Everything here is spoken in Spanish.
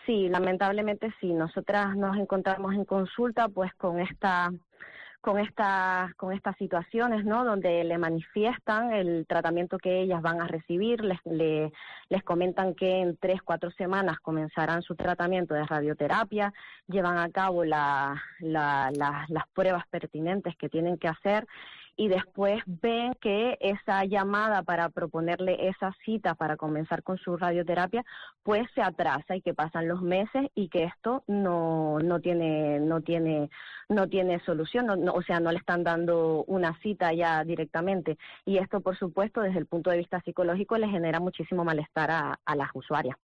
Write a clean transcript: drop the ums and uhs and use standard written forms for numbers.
Sí, lamentablemente sí. Nosotras nos encontramos en consulta pues con estas situaciones, ¿no? Donde le manifiestan el tratamiento que ellas van a recibir, les comentan que en 3-4 semanas comenzarán su tratamiento de radioterapia, llevan a cabo las pruebas pertinentes que tienen que hacer y después ven que esa llamada para proponerle esa cita para comenzar con su radioterapia pues se atrasa y que pasan los meses y que esto no tiene solución, o sea, no le están dando una cita ya directamente. Y esto, por supuesto, desde el punto de vista psicológico, le genera muchísimo malestar a las usuarias.